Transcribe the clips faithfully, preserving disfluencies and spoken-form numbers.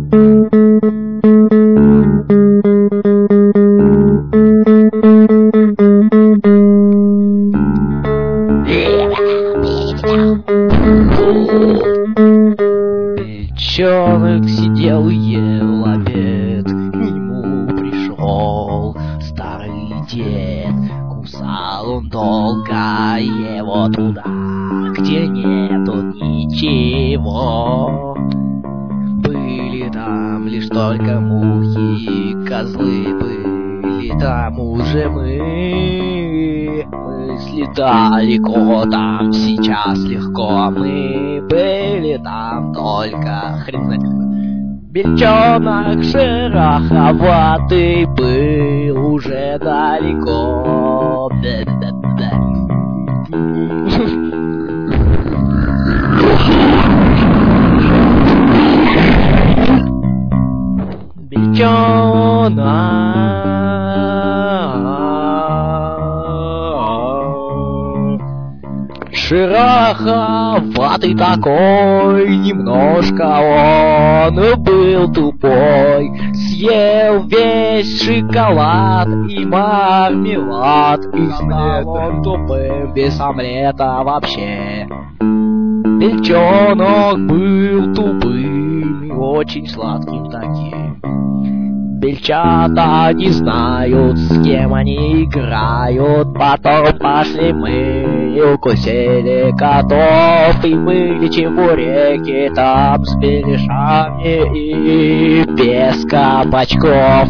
Бельчонок сидел и ел обед, к нему пришел старый дед. Кусал он долго его туда, где нету ничего. Были там лишь только мухи и козлы, были там уже мы. Мысли далеко, там сейчас легко, мы были там только хрен знает. Бельчонок шероховатый был уже далеко. Да-да-да. Бельчонок шероховатый такой, немножко он был тупой. Съел весь шоколад и мармелад, и стал он тупым без омлета вообще. Бельчонок был тупым и очень сладким таким. Бельчата не знают, с кем они играют. Потом пошли мы и укусили котов, и были чебуреки там с беляшами и без кабачков.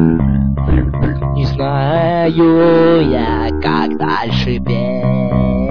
Не знаю я, как дальше петь.